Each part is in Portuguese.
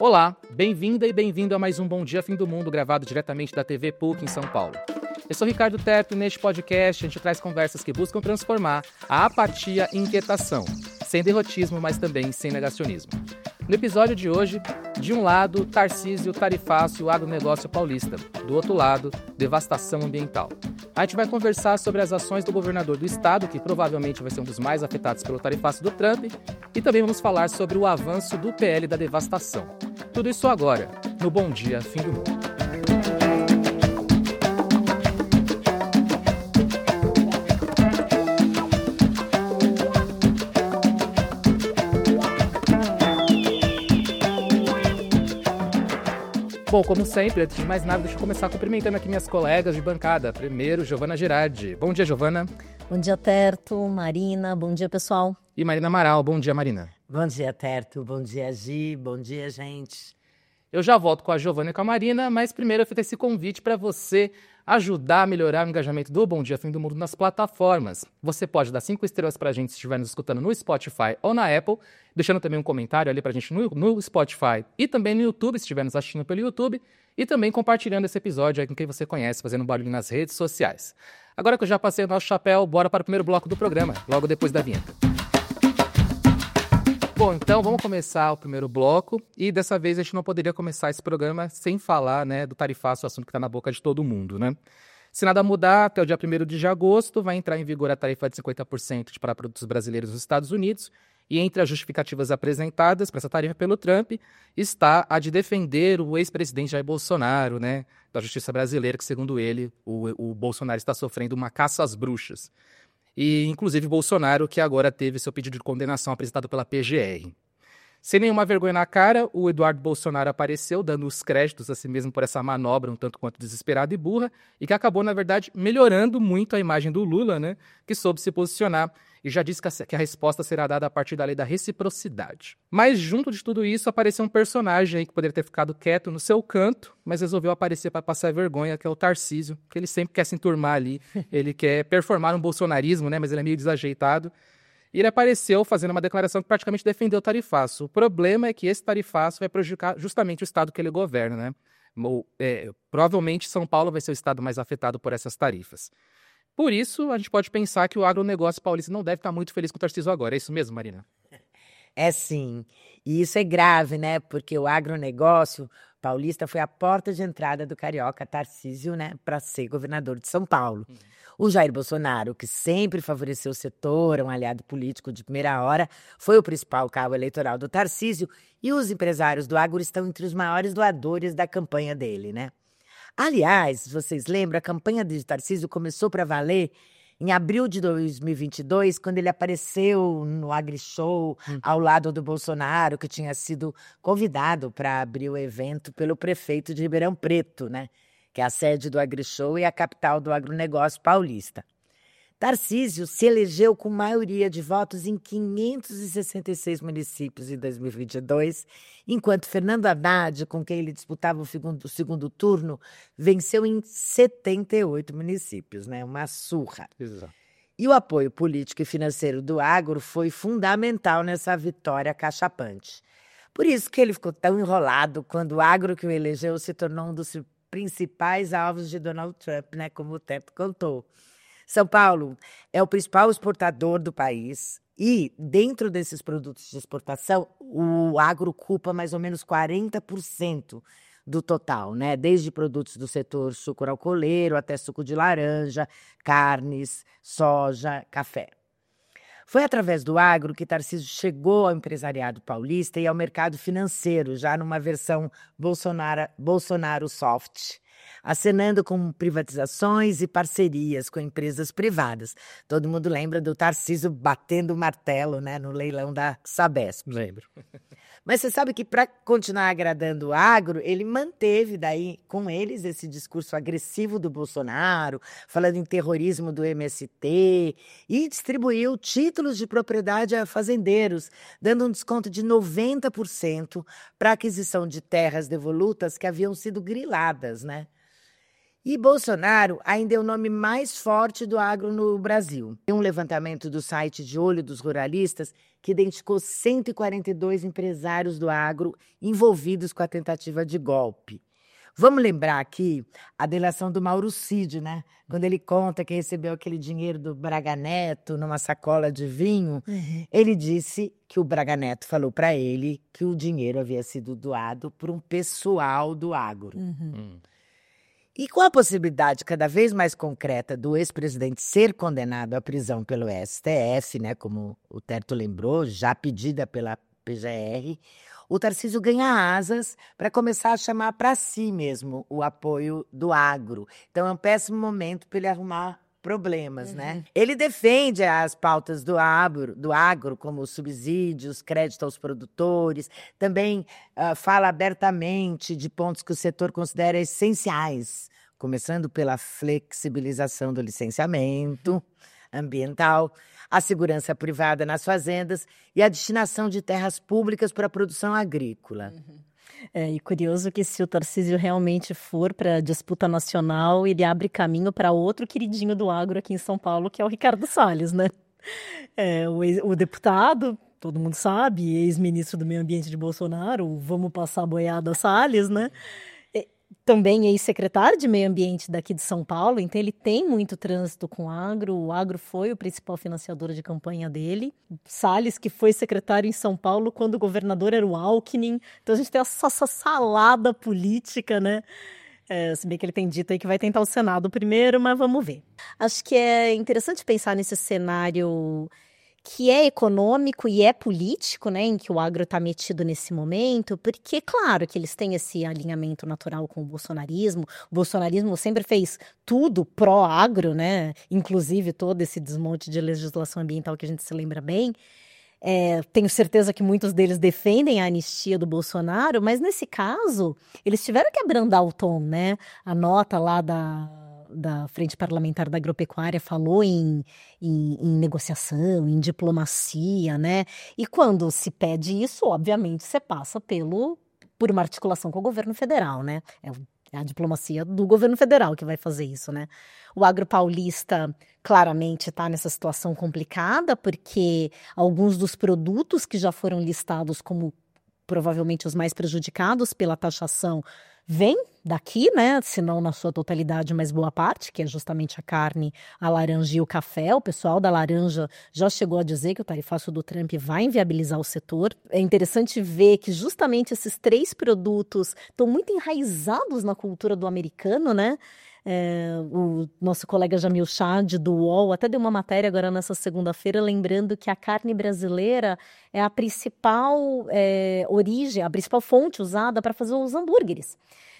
Olá, bem-vinda e bem-vindo a mais um Bom Dia Fim do Mundo, gravado diretamente da TV PUC em São Paulo. Eu sou Ricardo Terto e neste podcast a gente traz conversas que buscam transformar a apatia em inquietação, sem derrotismo, mas também sem negacionismo. No episódio de hoje, de um lado, Tarcísio, tarifaço e o agronegócio paulista. Do outro lado, devastação ambiental. A gente vai conversar sobre as ações do governador do estado, que provavelmente vai ser um dos mais afetados pelo tarifaço do Trump, e também vamos falar sobre o avanço do PL da devastação. Tudo isso agora, no Bom Dia Fim do Mundo. Bom, como sempre, antes de mais nada, deixa eu começar cumprimentando aqui minhas colegas de bancada. Primeiro, Giovana Girardi. Bom dia, Giovana. Bom dia, Terto, Marina. Bom dia, pessoal. E Marina Amaral. Bom dia, Marina. Bom dia, Terto. Bom dia, Gi. Bom dia, gente. Eu já volto com a Giovana e com a Marina, mas primeiro eu fiz esse convite para você ajudar a melhorar o engajamento do Bom Dia Fim do Mundo nas plataformas. Você pode dar 5 estrelas para a gente se estiver nos escutando no Spotify ou na Apple, deixando também um comentário ali para a gente no Spotify e também no YouTube, se estiver nos assistindo pelo YouTube, e também compartilhando esse episódio aí com quem você conhece, fazendo um barulho nas redes sociais. Agora que eu já passei o nosso chapéu, bora para o primeiro bloco do programa, logo depois da vinheta. Bom, então vamos começar o primeiro bloco e dessa vez a gente não poderia começar esse programa sem falar, do tarifaço, o assunto que está na boca de todo mundo, né? Se nada mudar, até o dia 1º de agosto vai entrar em vigor a tarifa de 50% para produtos brasileiros nos Estados Unidos e entre as justificativas apresentadas para essa tarifa pelo Trump está a de defender o ex-presidente Jair Bolsonaro, da justiça brasileira, que segundo ele, o Bolsonaro está sofrendo uma caça às bruxas. E, inclusive, Bolsonaro, que agora teve seu pedido de condenação apresentado pela PGR. Sem nenhuma vergonha na cara, o Eduardo Bolsonaro apareceu, dando os créditos a si mesmo por essa manobra um tanto quanto desesperada e burra, e que acabou, na verdade, melhorando muito a imagem do Lula, que soube se posicionar, e já disse que a resposta será dada a partir da lei da reciprocidade. Mas, junto de tudo isso, apareceu um personagem aí que poderia ter ficado quieto no seu canto, mas resolveu aparecer para passar vergonha, que é o Tarcísio, que ele sempre quer se enturmar ali, ele quer performar um bolsonarismo, mas ele é meio desajeitado. E ele apareceu fazendo uma declaração que praticamente defendeu o tarifaço. O problema é que esse tarifaço vai prejudicar justamente o estado que ele governa, provavelmente São Paulo vai ser o estado mais afetado por essas tarifas. Por isso, a gente pode pensar que o agronegócio paulista não deve estar muito feliz com o Tarcísio agora. É isso mesmo, Marina? É sim. E isso é grave, Porque o agronegócio paulista foi a porta de entrada do carioca Tarcísio, para ser governador de São Paulo. O Jair Bolsonaro, que sempre favoreceu o setor, um aliado político de primeira hora, foi o principal cabo eleitoral do Tarcísio e os empresários do agro estão entre os maiores doadores da campanha dele, Aliás, vocês lembram, a campanha de Tarcísio começou para valer em abril de 2022, quando ele apareceu no AgriShow, ao lado do Bolsonaro, que tinha sido convidado para abrir o evento pelo prefeito de Ribeirão Preto, que é a sede do AgriShow e a capital do agronegócio paulista. Tarcísio se elegeu com maioria de votos em 566 municípios em 2022, enquanto Fernando Haddad, com quem ele disputava o segundo turno, venceu em 78 municípios, uma surra. Exato. E o apoio político e financeiro do agro foi fundamental nessa vitória cachapante. Por isso que ele ficou tão enrolado quando o agro que o elegeu se tornou um dos principais alvos de Donald Trump, como o Teto contou. São Paulo é o principal exportador do país e, dentro desses produtos de exportação, o agro ocupa mais ou menos 40% do total, desde produtos do setor sucro-alcooleiro até suco de laranja, carnes, soja, café. Foi através do agro que Tarcísio chegou ao empresariado paulista e ao mercado financeiro, já numa versão Bolsonaro soft, acenando com privatizações e parcerias com empresas privadas. Todo mundo lembra do Tarcísio batendo o martelo, no leilão da Sabesp. Lembro. Mas você sabe que, para continuar agradando o agro, ele manteve daí com eles esse discurso agressivo do Bolsonaro, falando em terrorismo do MST, e distribuiu títulos de propriedade a fazendeiros, dando um desconto de 90% para a aquisição de terras devolutas que haviam sido griladas, E Bolsonaro ainda é o nome mais forte do agro no Brasil. Tem um levantamento do site de Olho dos Ruralistas que identificou 142 empresários do agro envolvidos com a tentativa de golpe. Vamos lembrar aqui a delação do Mauro Cid, né? Quando ele conta que recebeu aquele dinheiro do Braga Neto numa sacola de vinho, ele disse que o Braga Neto falou para ele que o dinheiro havia sido doado por um pessoal do agro. E com a possibilidade cada vez mais concreta do ex-presidente ser condenado à prisão pelo STF, né, como o Terto lembrou, já pedida pela PGR, o Tarcísio ganha asas para começar a chamar para si mesmo o apoio do agro. Então é um péssimo momento para ele arrumar problemas, né? Ele defende as pautas do agro, como subsídios, crédito aos produtores, também fala abertamente de pontos que o setor considera essenciais, começando pela flexibilização do licenciamento ambiental, a segurança privada nas fazendas e a destinação de terras públicas para a produção agrícola. E curioso que se o Tarcísio realmente for para a disputa nacional, ele abre caminho para outro queridinho do agro aqui em São Paulo, que é o Ricardo Salles, né? O deputado, todo mundo sabe, ex-ministro do Meio Ambiente de Bolsonaro, o vamos passar a boiada Salles, né? Também ex-secretário de Meio Ambiente daqui de São Paulo, então ele tem muito trânsito com o agro foi o principal financiador de campanha dele. Salles, que foi secretário em São Paulo quando o governador era o Alckmin, então a gente tem essa salada política, né? Se bem que ele tem dito aí que vai tentar o Senado primeiro, mas vamos ver. Acho que é interessante pensar nesse cenário que é econômico e é político, né, em que o agro está metido nesse momento, porque, claro, que eles têm esse alinhamento natural com o bolsonarismo. O bolsonarismo sempre fez tudo pró-agro, né, inclusive todo esse desmonte de legislação ambiental que a gente se lembra bem. Tenho certeza que muitos deles defendem a anistia do Bolsonaro, mas nesse caso, eles tiveram que abrandar o tom, né? A nota lá da Frente Parlamentar da Agropecuária falou em negociação, em diplomacia, né? E quando se pede isso, obviamente, você passa por uma articulação com o governo federal, né? É a diplomacia do governo federal que vai fazer isso, né? O agro paulista claramente está nessa situação complicada, porque alguns dos produtos que já foram listados como provavelmente os mais prejudicados pela taxação vem daqui, né? Se não na sua totalidade, mas boa parte, que é justamente a carne, a laranja e o café. O pessoal da laranja já chegou a dizer que o tarifaço do Trump vai inviabilizar o setor. É interessante ver que justamente esses 3 produtos estão muito enraizados na cultura do americano, né? O nosso colega Jamil Chad, do UOL, até deu uma matéria agora nessa segunda-feira, lembrando que a carne brasileira é a principal origem, a principal fonte usada para fazer os hambúrgueres.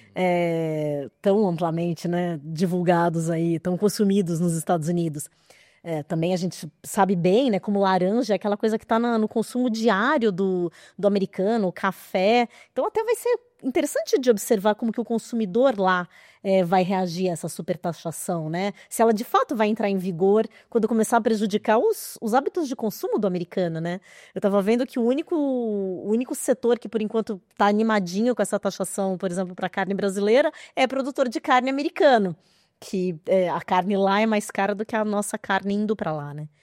Tão amplamente, né, divulgados aí, tão consumidos nos Estados Unidos. Também a gente sabe bem, né, como laranja é aquela coisa que está no consumo diário do americano, o café. Então até vai ser interessante de observar como que o consumidor lá vai reagir a essa supertaxação, né? Se ela de fato vai entrar em vigor quando começar a prejudicar os hábitos de consumo do americano, né? Eu estava vendo que o único setor que por enquanto está animadinho com essa taxação, por exemplo, para a carne brasileira, é produtor de carne americano, que a carne lá é mais cara do que a nossa carne indo para lá, né?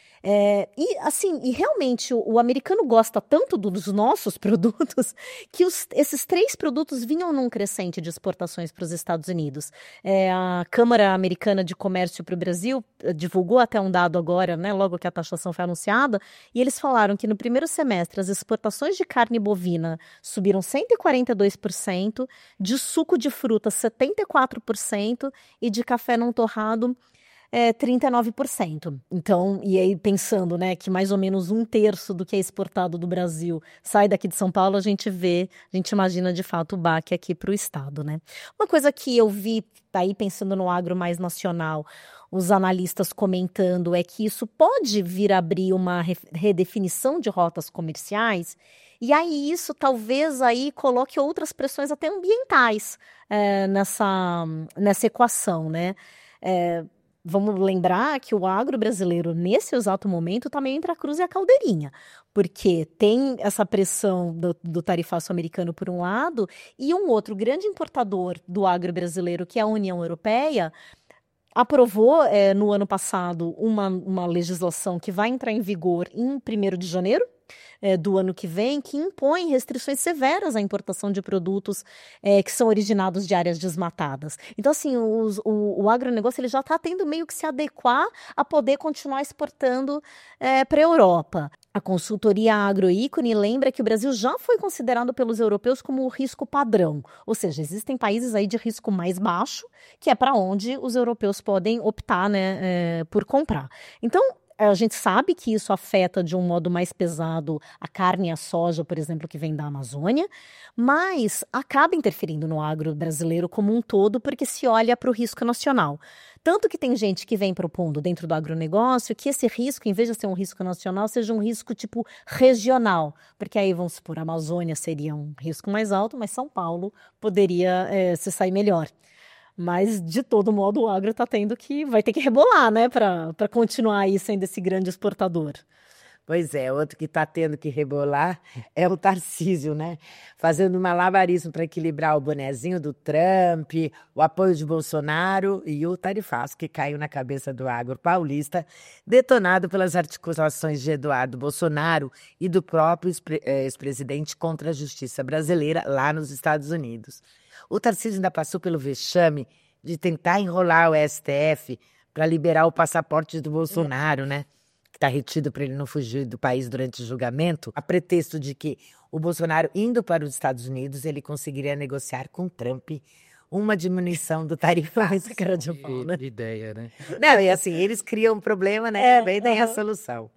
E realmente o americano gosta tanto dos nossos produtos que esses 3 produtos vinham num crescente de exportações para os Estados Unidos. A Câmara Americana de Comércio para o Brasil divulgou até um dado agora, né, logo que a taxação foi anunciada, e eles falaram que no primeiro semestre as exportações de carne bovina subiram 142%, de suco de fruta 74% e de café não torrado 39%. Então, e aí pensando, né, que mais ou menos 1/3 do que é exportado do Brasil sai daqui de São Paulo, a gente imagina de fato o baque aqui para o estado, né? Uma coisa que eu vi, aí pensando no agro mais nacional, os analistas comentando é que isso pode vir a abrir uma redefinição de rotas comerciais, e aí isso talvez aí coloque outras pressões até ambientais nessa equação, né? Vamos lembrar que o agro brasileiro, nesse exato momento, está meio entre a cruz e a caldeirinha, porque tem essa pressão do tarifaço americano por um lado, e um outro grande importador do agro brasileiro, que é a União Europeia, aprovou no ano passado uma legislação que vai entrar em vigor em 1º de janeiro do ano que vem, que impõe restrições severas à importação de produtos que são originados de áreas desmatadas. Então, assim, o agronegócio ele já está tendo meio que se adequar a poder continuar exportando para a Europa. A consultoria Agroícone lembra que o Brasil já foi considerado pelos europeus como o risco padrão, ou seja, existem países aí de risco mais baixo, que é para onde os europeus podem optar, né, por comprar. Então, a gente sabe que isso afeta de um modo mais pesado a carne e a soja, por exemplo, que vem da Amazônia, mas acaba interferindo no agro brasileiro como um todo, porque se olha para o risco nacional. Tanto que tem gente que vem propondo dentro do agronegócio que esse risco, em vez de ser um risco nacional, seja um risco tipo regional, porque aí, vamos supor, a Amazônia seria um risco mais alto, mas São Paulo poderia se sair melhor. Mas, de todo modo, o agro vai ter que rebolar, né, para continuar aí sendo esse grande exportador. Pois é, outro que está tendo que rebolar é o Tarcísio, né? Fazendo um malabarismo para equilibrar o bonezinho do Trump, o apoio de Bolsonaro e o tarifaço que caiu na cabeça do agro paulista, detonado pelas articulações de Eduardo Bolsonaro e do próprio ex-presidente contra a justiça brasileira lá nos Estados Unidos. O Tarcísio ainda passou pelo vexame de tentar enrolar o STF para liberar o passaporte do Bolsonaro, né? Que está retido para ele não fugir do país durante o julgamento, a pretexto de que o Bolsonaro, indo para os Estados Unidos, ele conseguiria negociar com Trump uma diminuição do tarifaço. Cara de pau, né? Ideia, né? Não, e assim, eles criam um problema, né? Também tem a solução.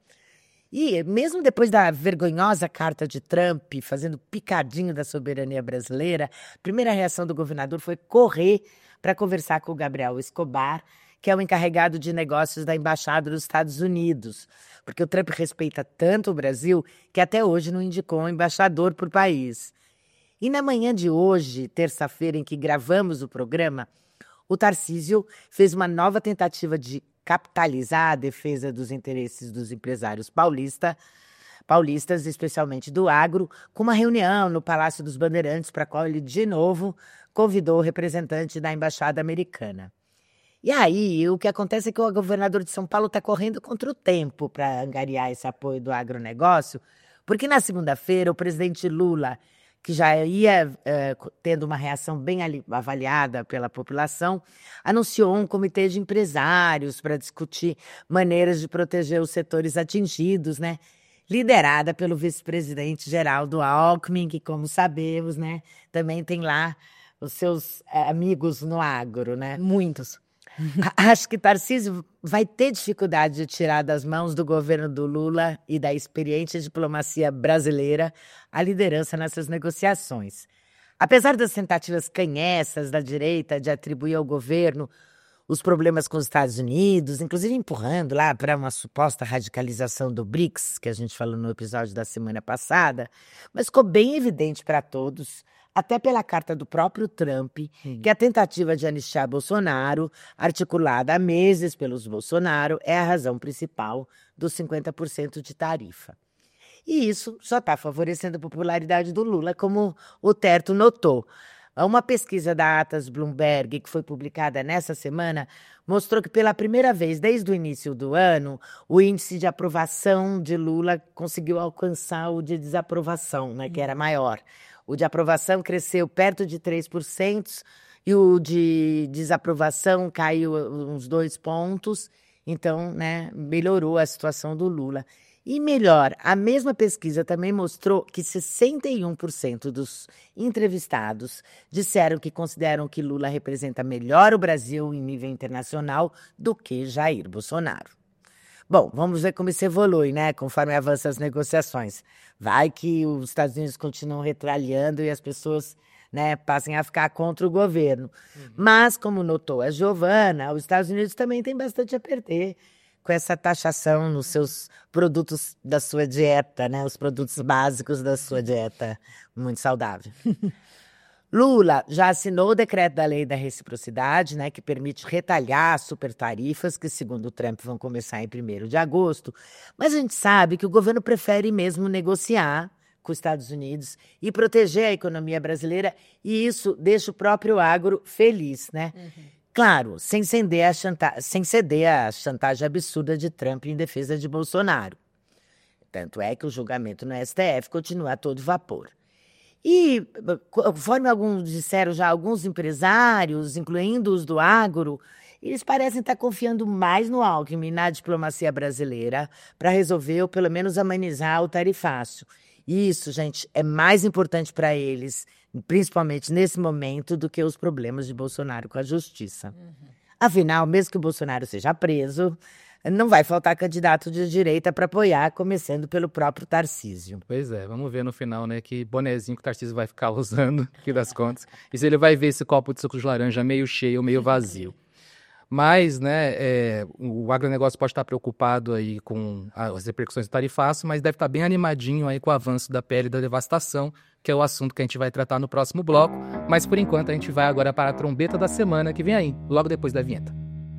E mesmo depois da vergonhosa carta de Trump, fazendo picadinho da soberania brasileira, a primeira reação do governador foi correr para conversar com o Gabriel Escobar, que é o encarregado de negócios da Embaixada dos Estados Unidos, porque o Trump respeita tanto o Brasil que até hoje não indicou um embaixador por país. E na manhã de hoje, terça-feira, em que gravamos o programa, o Tarcísio fez uma nova tentativa de capitalizar a defesa dos interesses dos empresários paulistas, especialmente do agro, com uma reunião no Palácio dos Bandeirantes, para a qual ele, de novo, convidou o representante da Embaixada Americana. E aí, o que acontece é que o governador de São Paulo está correndo contra o tempo para angariar esse apoio do agronegócio, porque na segunda-feira o presidente Lula, que já ia tendo uma reação bem avaliada pela população, anunciou um comitê de empresários para discutir maneiras de proteger os setores atingidos, né? Liderada pelo vice-presidente Geraldo Alckmin, que, como sabemos, né, também tem lá os seus amigos no agro, né? Muitos. Acho que Tarcísio vai ter dificuldade de tirar das mãos do governo do Lula e da experiente diplomacia brasileira a liderança nessas negociações. Apesar das tentativas canhessas da direita de atribuir ao governo os problemas com os Estados Unidos, inclusive empurrando lá para uma suposta radicalização do BRICS, que a gente falou no episódio da semana passada, mas ficou bem evidente para todos, até pela carta do próprio Trump, que a tentativa de anistiar Bolsonaro, articulada há meses pelos Bolsonaro, é a razão principal dos 50% de tarifa. E isso só está favorecendo a popularidade do Lula, como o Terto notou. Uma pesquisa da Atas Bloomberg, que foi publicada nessa semana, mostrou que pela primeira vez desde o início do ano, o índice de aprovação de Lula conseguiu alcançar o de desaprovação, né, que era maior. O de aprovação cresceu perto de 3% e o de desaprovação caiu uns 2 pontos. Então, né, melhorou a situação do Lula. E melhor, a mesma pesquisa também mostrou que 61% dos entrevistados disseram que consideram que Lula representa melhor o Brasil em nível internacional do que Jair Bolsonaro. Bom, vamos ver como isso evolui, né, conforme avançam as negociações. Vai que os Estados Unidos continuam retalhando e as pessoas, né, passem a ficar contra o governo. Mas, como notou a Giovana, os Estados Unidos também têm bastante a perder com essa taxação nos seus produtos da sua dieta, né, os produtos básicos da sua dieta muito saudável. Lula já assinou o decreto da lei da reciprocidade, né, que permite retalhar as supertarifas, que, segundo o Trump, vão começar em 1º de agosto. Mas a gente sabe que o governo prefere mesmo negociar com os Estados Unidos e proteger a economia brasileira, e isso deixa o próprio agro feliz, né? Claro, sem ceder à chantagem absurda de Trump em defesa de Bolsonaro. Tanto é que o julgamento no STF continua a todo vapor. E, conforme alguns disseram já, alguns empresários, incluindo os do agro, eles parecem estar confiando mais no Alckmin e na diplomacia brasileira para resolver ou pelo menos amenizar o tarifácio. Isso, gente, é mais importante para eles, principalmente nesse momento, do que os problemas de Bolsonaro com a justiça. Afinal, mesmo que o Bolsonaro seja preso, não vai faltar candidato de direita para apoiar, começando pelo próprio Tarcísio. Pois é, vamos ver no final, né, que bonezinho que o Tarcísio vai ficar usando, aqui das contas, e se ele vai ver esse copo de suco de laranja meio cheio ou meio vazio. Mas, né, o agronegócio pode estar preocupado aí com as repercussões do tarifaço, mas deve estar bem animadinho aí com o avanço da pele da devastação, que é o assunto que a gente vai tratar no próximo bloco. Mas, por enquanto, a gente vai agora para a trombeta da semana, que vem aí, logo depois da vinheta.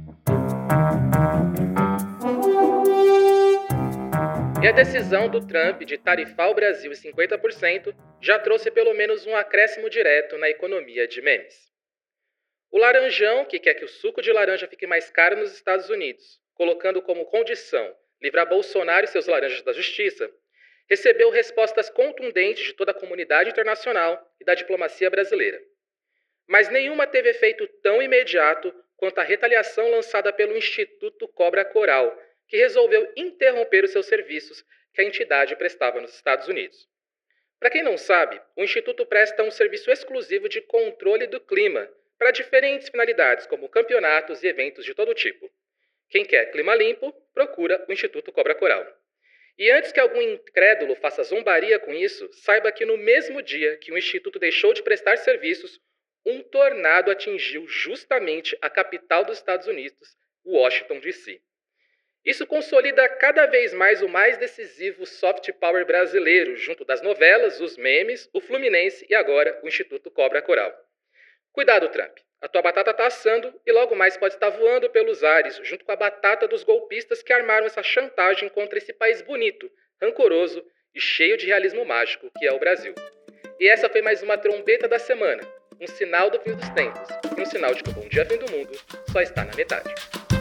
E a decisão do Trump de tarifar o Brasil em 50% já trouxe pelo menos um acréscimo direto na economia de memes. O Laranjão, que quer que o suco de laranja fique mais caro nos Estados Unidos, colocando como condição livrar Bolsonaro e seus laranjas da justiça, recebeu respostas contundentes de toda a comunidade internacional e da diplomacia brasileira. Mas nenhuma teve efeito tão imediato quanto a retaliação lançada pelo Instituto Cobra Coral, que resolveu interromper os seus serviços que a entidade prestava nos Estados Unidos. Para quem não sabe, o Instituto presta um serviço exclusivo de controle do clima para diferentes finalidades, como campeonatos e eventos de todo tipo. Quem quer clima limpo, procura o Instituto Cobra Coral. E antes que algum incrédulo faça zombaria com isso, saiba que no mesmo dia que o Instituto deixou de prestar serviços, um tornado atingiu justamente a capital dos Estados Unidos, Washington, D.C. Isso consolida cada vez mais o mais decisivo soft power brasileiro, junto das novelas, os memes, o Fluminense e agora o Instituto Cobra Coral. Cuidado, Trump. A tua batata tá assando e logo mais pode estar voando pelos ares, junto com a batata dos golpistas que armaram essa chantagem contra esse país bonito, rancoroso e cheio de realismo mágico que é o Brasil. E essa foi mais uma trombeta da semana, um sinal do fim dos tempos e um sinal de que o bom dia fim do mundo só está na metade.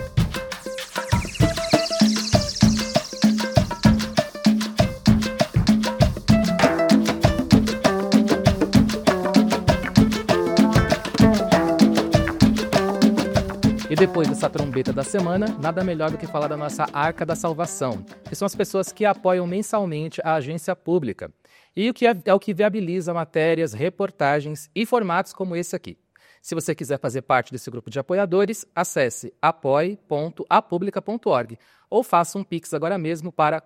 E depois dessa trombeta da semana, nada melhor do que falar da nossa Arca da Salvação, que são as pessoas que apoiam mensalmente a agência pública. E o que é o que viabiliza matérias, reportagens e formatos como esse aqui. Se você quiser fazer parte desse grupo de apoiadores, acesse apoie.apublica.org ou faça um Pix agora mesmo para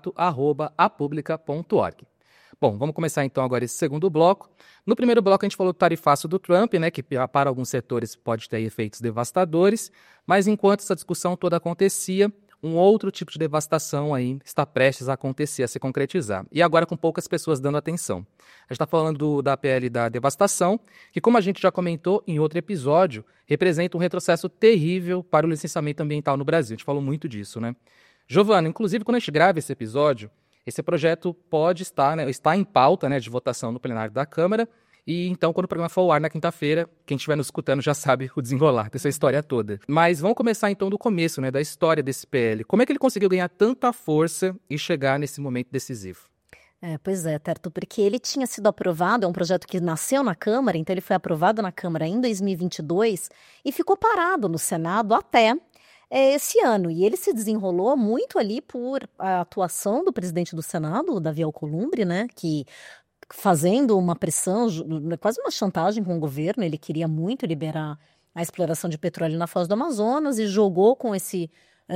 contato@apublica.org. Bom, vamos começar então agora esse segundo bloco. No primeiro bloco a gente falou do tarifaço do Trump, né, que para alguns setores pode ter efeitos devastadores, mas enquanto essa discussão toda acontecia, um outro tipo de devastação aí está prestes a acontecer, a se concretizar. E agora com poucas pessoas dando atenção. A gente está falando da PL da devastação, que como a gente já comentou em outro episódio, representa um retrocesso terrível para o licenciamento ambiental no Brasil. A gente falou muito disso, né? Giovana, inclusive quando a gente grava esse episódio, esse projeto pode estar, né, está em pauta, né, de votação no plenário da Câmara, e então quando o programa for ao ar na quinta-feira, quem estiver nos escutando já sabe o desenrolar dessa história toda. Mas vamos começar então do começo, né, da história desse PL. Como é que ele conseguiu ganhar tanta força e chegar nesse momento decisivo? Pois é, Terto, porque ele tinha sido aprovado, é um projeto que nasceu na Câmara, então ele foi aprovado na Câmara em 2022 e ficou parado no Senado até esse ano. E ele se desenrolou muito ali por a atuação do presidente do Senado, o Davi Alcolumbre, né, que fazendo uma pressão, quase uma chantagem com o governo, ele queria muito liberar a exploração de petróleo na Foz do Amazonas e jogou com esse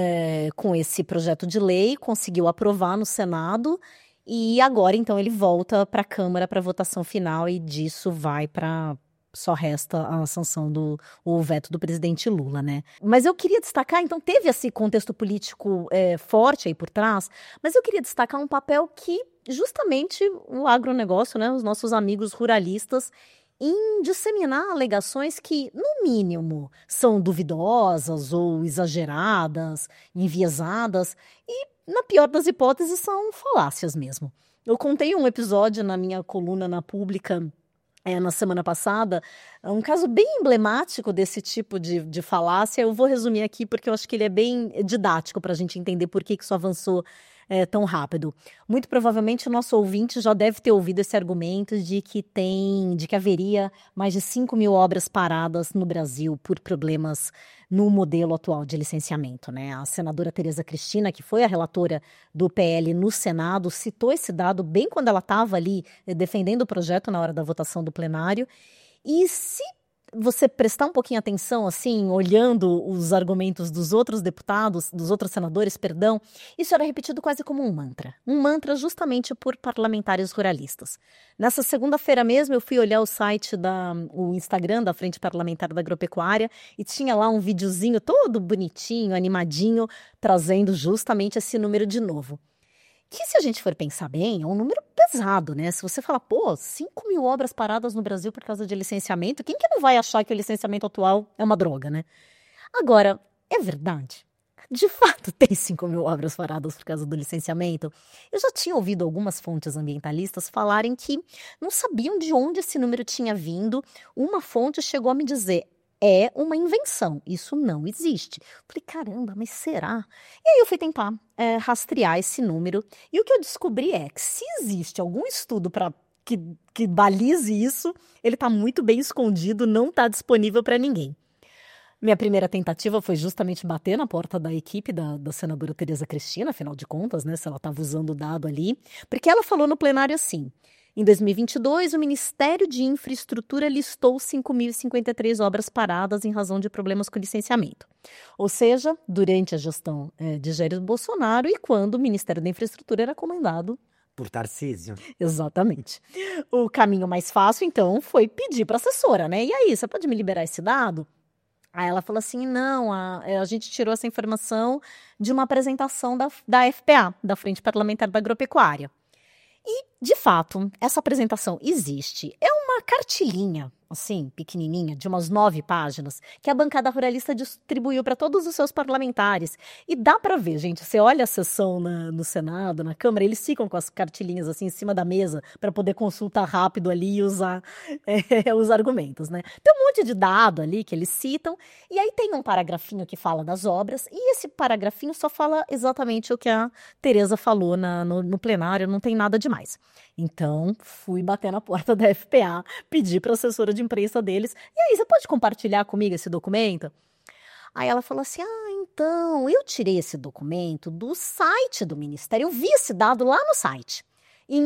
projeto de lei, conseguiu aprovar no Senado e agora então ele volta para a Câmara para votação final e disso vai para... Só resta a sanção o veto do presidente Lula, né? Mas eu queria destacar, então teve esse contexto político forte aí por trás, mas eu queria destacar um papel que justamente o agronegócio, né, os nossos amigos ruralistas em disseminar alegações que, no mínimo, são duvidosas ou exageradas, enviesadas e, na pior das hipóteses, são falácias mesmo. Eu contei um episódio na minha coluna na Pública na semana passada, um caso bem emblemático desse tipo de falácia. Eu vou resumir aqui porque eu acho que ele é bem didático para a gente entender por que isso avançou tão rápido. Muito provavelmente o nosso ouvinte já deve ter ouvido esse argumento de que haveria mais de 5.000 obras paradas no Brasil por problemas no modelo atual de licenciamento, né? A senadora Tereza Cristina, que foi a relatora do PL no Senado, citou esse dado bem quando ela estava ali defendendo o projeto na hora da votação do plenário. E se você prestar um pouquinho atenção, assim, olhando os argumentos dos outros deputados, dos outros senadores, perdão, isso era repetido quase como um mantra justamente por parlamentares ruralistas. Nessa segunda-feira mesmo, eu fui olhar o Instagram da Frente Parlamentar da Agropecuária e tinha lá um videozinho todo bonitinho, animadinho, trazendo justamente esse número de novo. Que, se a gente for pensar bem, é um número pesado, né? Se você falar, 5.000 obras paradas no Brasil por causa de licenciamento, quem que não vai achar que o licenciamento atual é uma droga, né? Agora, é verdade? De fato, tem 5.000 obras paradas por causa do licenciamento? Eu já tinha ouvido algumas fontes ambientalistas falarem que não sabiam de onde esse número tinha vindo. Uma fonte chegou a me dizer: é uma invenção, isso não existe. Falei, caramba, mas será? E aí eu fui tentar rastrear esse número, e o que eu descobri é que se existe algum estudo que balize isso, ele está muito bem escondido, não está disponível para ninguém. Minha primeira tentativa foi justamente bater na porta da equipe da senadora Tereza Cristina, afinal de contas, né, se ela estava usando o dado ali, porque ela falou no plenário assim: em 2022, o Ministério de Infraestrutura listou 5.053 obras paradas em razão de problemas com licenciamento. Ou seja, durante a gestão de Jair Bolsonaro e quando o Ministério da Infraestrutura era comandado por Tarcísio. Exatamente. O caminho mais fácil, então, foi pedir para a assessora, né? E aí, você pode me liberar esse dado? Aí ela falou assim, não, a gente tirou essa informação de uma apresentação da FPA, da Frente Parlamentar da Agropecuária. E, de fato, essa apresentação existe. É uma cartilhinha, assim, pequenininha, de umas 9 páginas, que a bancada ruralista distribuiu para todos os seus parlamentares. E dá para ver, gente, você olha a sessão no Senado, na Câmara, eles ficam com as cartilhinhas assim em cima da mesa para poder consultar rápido ali e usar os argumentos, né? Tem um monte de dado ali que eles citam, e aí tem um paragrafinho que fala das obras, e esse paragrafinho só fala exatamente o que a Tereza falou no plenário, não tem nada demais. Então, fui bater na porta da FPA, pedi para a assessora de imprensa deles, e aí, você pode compartilhar comigo esse documento? Aí ela falou assim, então, eu tirei esse documento do site do Ministério, eu vi esse dado lá no site, em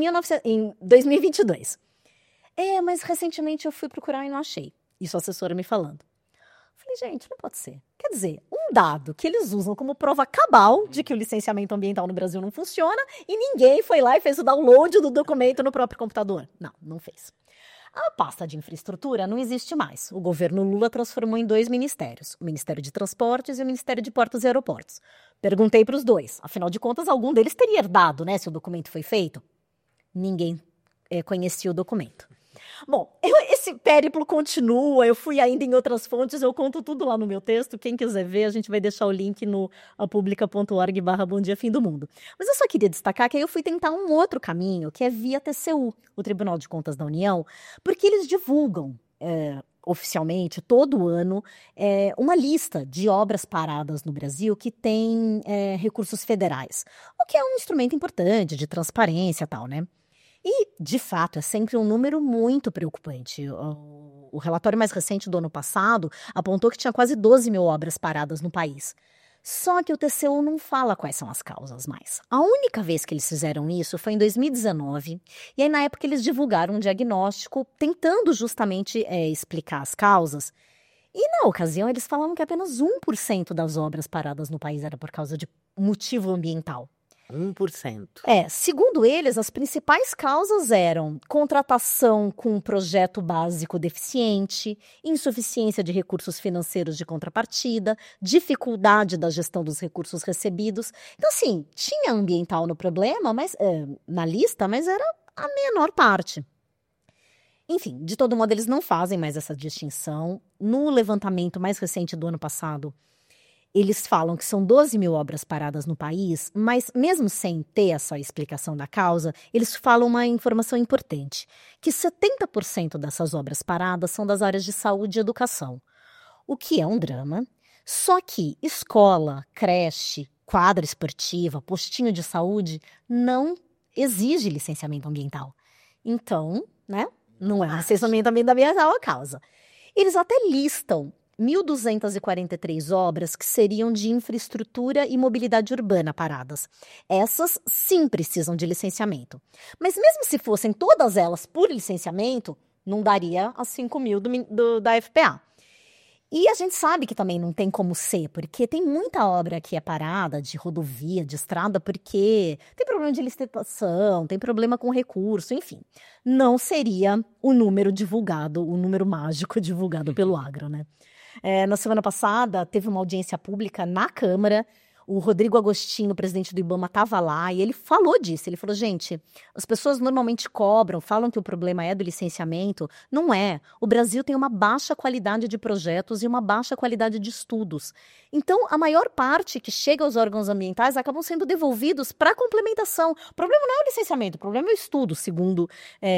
2022. Mas recentemente eu fui procurar e não achei. Isso a assessora me falando. Falei, gente, não pode ser. Quer dizer, um dado que eles usam como prova cabal de que o licenciamento ambiental no Brasil não funciona e ninguém foi lá e fez o download do documento no próprio computador. Não fez. A pasta de infraestrutura não existe mais. O governo Lula transformou em 2 ministérios, o Ministério de Transportes e o Ministério de Portos e Aeroportos. Perguntei para os 2, afinal de contas, algum deles teria herdado, né, se o documento foi feito? Ninguém conhecia o documento. Bom, esse périplo continua, eu fui ainda em outras fontes, eu conto tudo lá no meu texto, quem quiser ver, a gente vai deixar o link no apublica.org/Bom Dia Fim do Mundo. Mas eu só queria destacar que aí eu fui tentar um outro caminho, que é via TCU, o Tribunal de Contas da União, porque eles divulgam oficialmente, todo ano, uma lista de obras paradas no Brasil que tem recursos federais, o que é um instrumento importante de transparência e tal, né? E, de fato, é sempre um número muito preocupante. O relatório mais recente do ano passado apontou que tinha quase 12.000 obras paradas no país. Só que o TCU não fala quais são as causas mais. A única vez que eles fizeram isso foi em 2019, e aí na época eles divulgaram um diagnóstico tentando justamente explicar as causas. E na ocasião eles falavam que apenas 1% das obras paradas no país era por causa de motivo ambiental. 1%. Segundo eles, as principais causas eram contratação com um projeto básico deficiente, insuficiência de recursos financeiros de contrapartida, dificuldade da gestão dos recursos recebidos. Então, assim, tinha ambiental no problema, na lista, mas era a menor parte. Enfim, de todo modo, eles não fazem mais essa distinção. No levantamento mais recente do ano passado, eles falam que são 12 mil obras paradas no país, mas mesmo sem ter essa explicação da causa, eles falam uma informação importante, que 70% dessas obras paradas são das áreas de saúde e educação, o que é um drama. Só que escola, creche, quadra esportiva, postinho de saúde não exige licenciamento ambiental. Então, né, não é licenciamento ambiental a causa. Eles até listam 1.243 obras que seriam de infraestrutura e mobilidade urbana paradas. Essas sim precisam de licenciamento. Mas mesmo se fossem todas elas por licenciamento, não daria as 5 mil da FPA. E a gente sabe que também não tem como ser, porque tem muita obra que é parada, de rodovia, de estrada, porque tem problema de licitação, tem problema com recurso, enfim. Não seria o número divulgado, o número mágico divulgado pelo Agro, né? Na semana passada, teve uma audiência pública na Câmara. O Rodrigo Agostinho, presidente do IBAMA, estava lá e ele falou disso. Ele falou, gente, as pessoas normalmente cobram, falam que o problema é do licenciamento. Não é. O Brasil tem uma baixa qualidade de projetos e uma baixa qualidade de estudos. Então, a maior parte que chega aos órgãos ambientais acabam sendo devolvidos para complementação. O problema não é o licenciamento, o problema é o estudo, segundo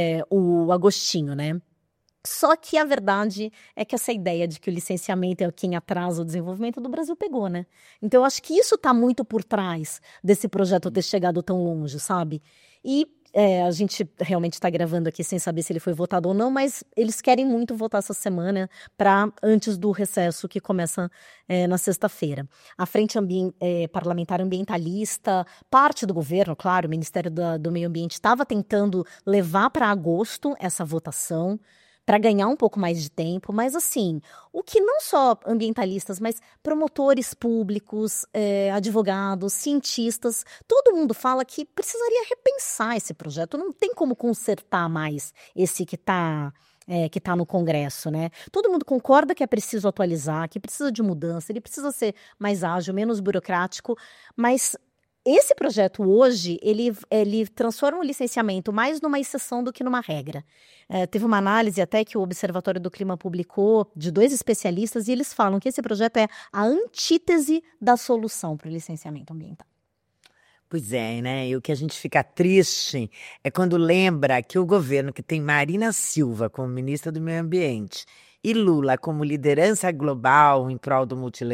o Agostinho, né? Só que a verdade é que essa ideia de que o licenciamento é quem atrasa o desenvolvimento do Brasil pegou, né? Então, eu acho que isso está muito por trás desse projeto ter chegado tão longe, sabe? E a gente realmente está gravando aqui sem saber se ele foi votado ou não, mas eles querem muito votar essa semana para antes do recesso que começa na sexta-feira. A Frente Parlamentar Ambientalista, parte do governo, claro, o Ministério do Meio Ambiente estava tentando levar para agosto essa votação, para ganhar um pouco mais de tempo, mas assim, o que não só ambientalistas, mas promotores públicos, advogados, cientistas, todo mundo fala que precisaria repensar esse projeto, não tem como consertar mais esse que está no Congresso, né? Todo mundo concorda que é preciso atualizar, que precisa de mudança, ele precisa ser mais ágil, menos burocrático, mas esse projeto hoje, ele transforma o licenciamento mais numa exceção do que numa regra. Teve uma análise até que o Observatório do Clima publicou de 2 especialistas e eles falam que esse projeto é a antítese da solução para o licenciamento ambiental. Pois é, né? E o que a gente fica triste é quando lembra que o governo que tem Marina Silva como ministra do Meio Ambiente e Lula como liderança global em prol do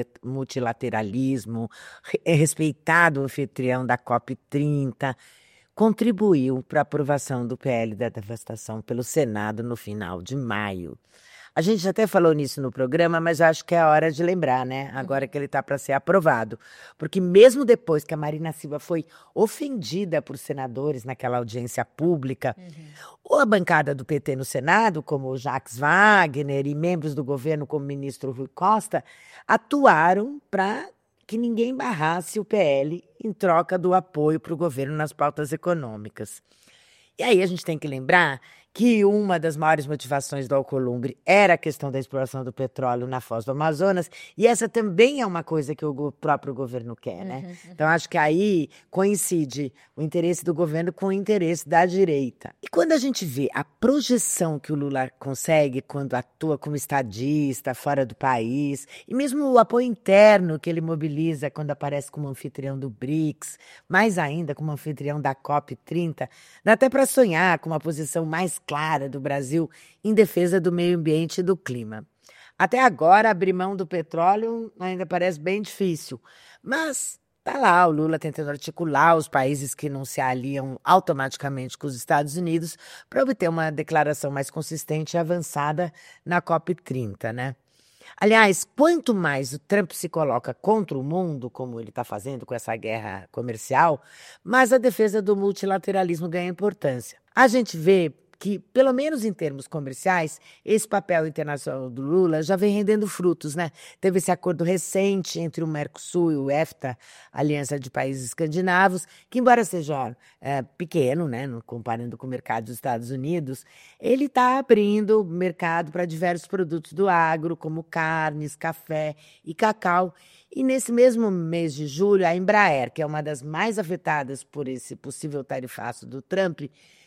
multilateralismo, respeitado anfitrião da COP30, contribuiu para a aprovação do PL da devastação pelo Senado no final de maio. A gente até falou nisso no programa, mas acho que é a hora de lembrar, né? Agora que ele está para ser aprovado. Porque mesmo depois que a Marina Silva foi ofendida por senadores naquela audiência pública, ou a bancada do PT no Senado, como o Jacques Wagner, e membros do governo, como o ministro Rui Costa, atuaram para que ninguém barrasse o PL em troca do apoio para o governo nas pautas econômicas. E aí a gente tem que lembrar que uma das maiores motivações do Alcolumbre era a questão da exploração do petróleo na Foz do Amazonas, e essa também é uma coisa que o próprio governo quer, né? Então, acho que aí coincide o interesse do governo com o interesse da direita. E quando a gente vê a projeção que o Lula consegue quando atua como estadista, fora do país, e mesmo o apoio interno que ele mobiliza quando aparece como anfitrião do BRICS, mais ainda como anfitrião da COP30, dá até para sonhar com uma posição mais clara do Brasil em defesa do meio ambiente e do clima. Até agora, abrir mão do petróleo ainda parece bem difícil, mas tá lá o Lula tentando articular os países que não se aliam automaticamente com os Estados Unidos para obter uma declaração mais consistente e avançada na COP30, né? Aliás, quanto mais o Trump se coloca contra o mundo, como ele está fazendo com essa guerra comercial, mais a defesa do multilateralismo ganha importância. A gente vê que, pelo menos em termos comerciais, esse papel internacional do Lula já vem rendendo frutos, né? Teve esse acordo recente entre o Mercosul e o EFTA, Aliança de Países Escandinavos, que, embora seja pequeno, né, comparando com o mercado dos Estados Unidos, ele está abrindo mercado para diversos produtos do agro, como carnes, café e cacau. E nesse mesmo mês de julho, a Embraer, que é uma das mais afetadas por esse possível tarifaço do Trump,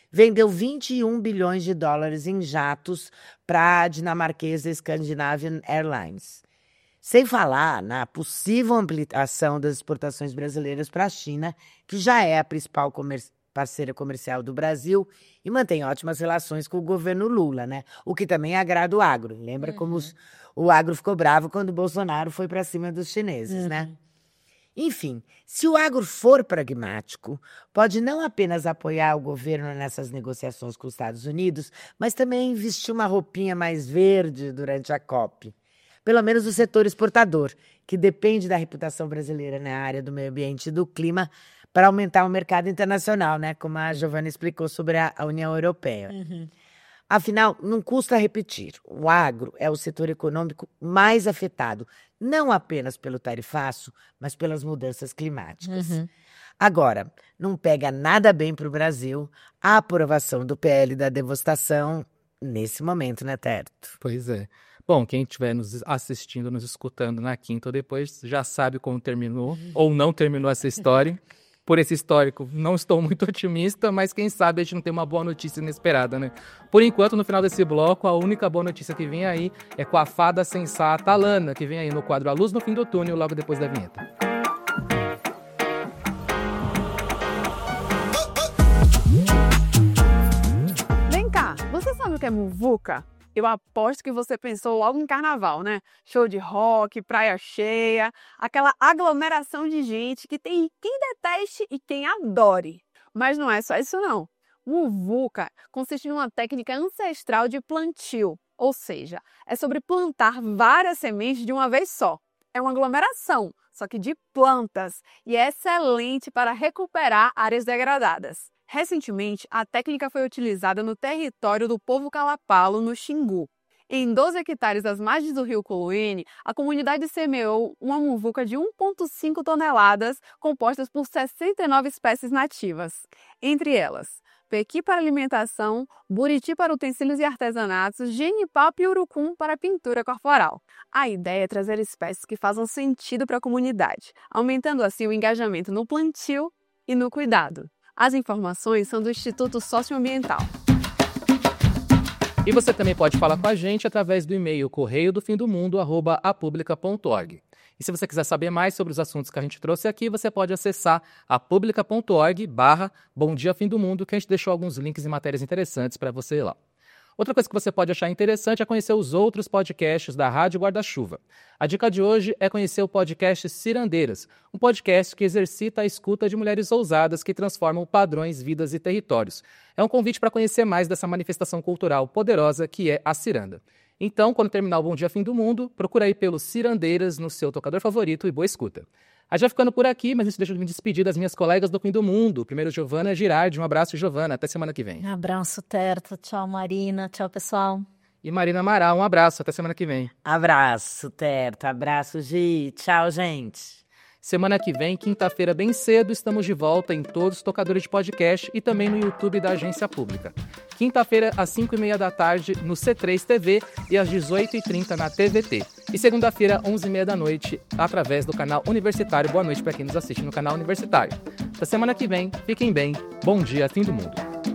vendeu 21 bilhões de dólares em jatos para a dinamarquesa Scandinavian Airlines. Sem falar na possível ampliação das exportações brasileiras para a China, que já é a principal parceira comercial do Brasil e mantém ótimas relações com o governo Lula, né? O que também agrada o agro. Lembra como o agro ficou bravo quando o Bolsonaro foi para cima dos chineses, né? Enfim, se o agro for pragmático, pode não apenas apoiar o governo nessas negociações com os Estados Unidos, mas também vestir uma roupinha mais verde durante a COP. Pelo menos o setor exportador, que depende da reputação brasileira na área do meio ambiente e do clima para aumentar o mercado internacional, né? Como a Giovana explicou sobre a União Europeia. Afinal, não custa repetir, o agro é o setor econômico mais afetado, não apenas pelo tarifaço, mas pelas mudanças climáticas. Agora, não pega nada bem para o Brasil a aprovação do PL da devastação nesse momento, né, Terto? Pois é. Bom, quem estiver nos assistindo, nos escutando na quinta ou depois, já sabe como terminou ou não terminou essa história. Por esse histórico, não estou muito otimista, mas quem sabe a gente não tem uma boa notícia inesperada, né? Por enquanto, no final desse bloco, a única boa notícia que vem aí é com a fada sensata Lana, que vem aí no quadro A Luz no Fim do Túnel, logo depois da vinheta. Vem cá, você sabe o que é muvuca? Eu aposto que você pensou logo em carnaval, né? Show de rock, praia cheia, aquela aglomeração de gente que tem quem deteste e quem adore. Mas não é só isso não. Muvuca consiste em uma técnica ancestral de plantio, ou seja, é sobre plantar várias sementes de uma vez só. É uma aglomeração, só que de plantas, e é excelente para recuperar áreas degradadas. Recentemente, a técnica foi utilizada no território do povo Calapalo, no Xingu. Em 12 hectares às margens do rio Coluene, a comunidade semeou uma muvuca de 1,5 toneladas, compostas por 69 espécies nativas. Entre elas, pequi para alimentação, buriti para utensílios e artesanatos, genipapo e urucum para pintura corporal. A ideia é trazer espécies que façam sentido para a comunidade, aumentando assim o engajamento no plantio e no cuidado. As informações são do Instituto Socioambiental. E você também pode falar com a gente através do e-mail correiodofimdomundo@apublica.org. E se você quiser saber mais sobre os assuntos que a gente trouxe aqui, você pode acessar apublica.org/Bom Dia Fim do Mundo, que a gente deixou alguns links e matérias interessantes para você ir lá. Outra coisa que você pode achar interessante é conhecer os outros podcasts da Rádio Guarda-Chuva. A dica de hoje é conhecer o podcast Cirandeiras, um podcast que exercita a escuta de mulheres ousadas que transformam padrões, vidas e territórios. É um convite para conhecer mais dessa manifestação cultural poderosa que é a ciranda. Então, quando terminar o Bom Dia Fim do Mundo, procura aí pelo Cirandeiras no seu tocador favorito e boa escuta. A gente vai ficando por aqui, mas antes deixa eu me despedir das minhas colegas do Fim do Mundo. Primeiro, Giovana Girardi. Um abraço, Giovana. Até semana que vem. Abraço, Terto. Tchau, Marina. Tchau, pessoal. E Marina Amaral. Um abraço. Até semana que vem. Abraço, Terto. Abraço, Gi. Tchau, gente. Semana que vem, quinta-feira, bem cedo, estamos de volta em todos os tocadores de podcast e também no YouTube da Agência Pública. Quinta-feira, às 5h30 da tarde, no C3 TV e às 18h30 na TVT. E segunda-feira, 11h30 da noite, através do canal Universitário. Boa noite para quem nos assiste no canal Universitário. Até semana que vem, fiquem bem. Bom dia, fim do mundo.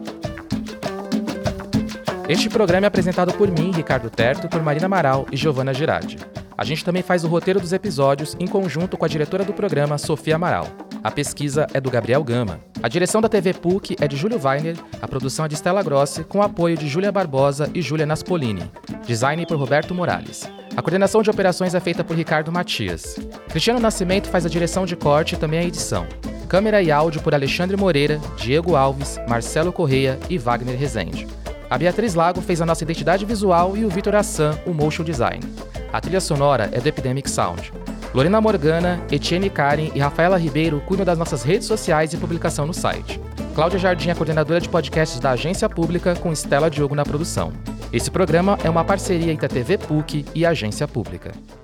Este programa é apresentado por mim, Ricardo Terto, por Marina Amaral e Giovana Girardi. A gente também faz o roteiro dos episódios em conjunto com a diretora do programa, Sofia Amaral. A pesquisa é do Gabriel Gama. A direção da TV PUC é de Júlio Weiner, a produção é de Stella Grossi, com apoio de Júlia Barbosa e Júlia Naspolini. Design por Roberto Morales. A coordenação de operações é feita por Ricardo Matias. Cristiano Nascimento faz a direção de corte e também a edição. Câmera e áudio por Alexandre Moreira, Diego Alves, Marcelo Correia e Wagner Rezende. A Beatriz Lago fez a nossa identidade visual e o Vitor Assan, o motion design. A trilha sonora é do Epidemic Sound. Lorena Morgana, Etienne Karen e Rafaela Ribeiro cuidam das nossas redes sociais e publicação no site. Cláudia Jardim é coordenadora de podcasts da Agência Pública, com Estela Diogo na produção. Esse programa é uma parceria entre a TV PUC e a Agência Pública.